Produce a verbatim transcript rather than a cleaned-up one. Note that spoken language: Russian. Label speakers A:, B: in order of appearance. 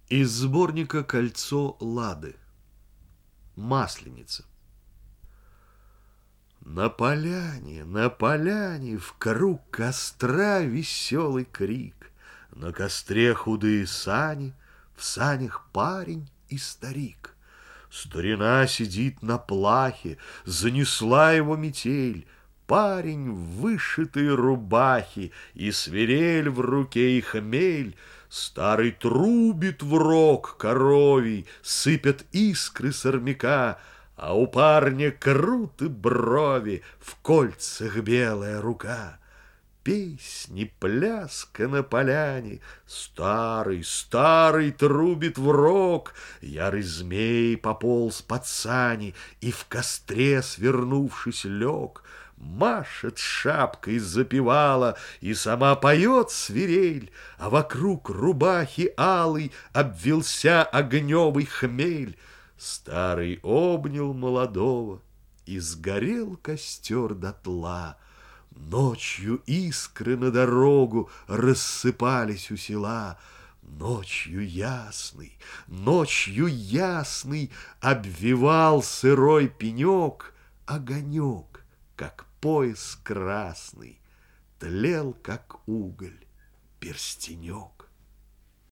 A: Из сборника «Кольцо Лады». Масленица. На поляне, на поляне, в круг костра веселый крик. На костре худые сани, в санях парень и старик. Старина сидит на плахе, занесла его метель. Парень в вышитой рубахе, и свирель в руке, и хмель. Старый трубит в рог коровий, сыпят искры с армяка, а у парня круты брови, в кольцах белая рука. Песни, пляска на поляне, старый, старый трубит в рог, ярый змей пополз под сани и в костре, свернувшись, лег. Машет шапкой запевала и сама поет свирель, а вокруг рубахи алой обвился огневый хмель. Старый обнял молодого, и сгорел костер дотла. Ночью искры на дорогу рассыпались у села. Ночью ясный, ночью ясный обвивал сырой пенек огонек, как пояс красный, тлел, как уголь, перстенек.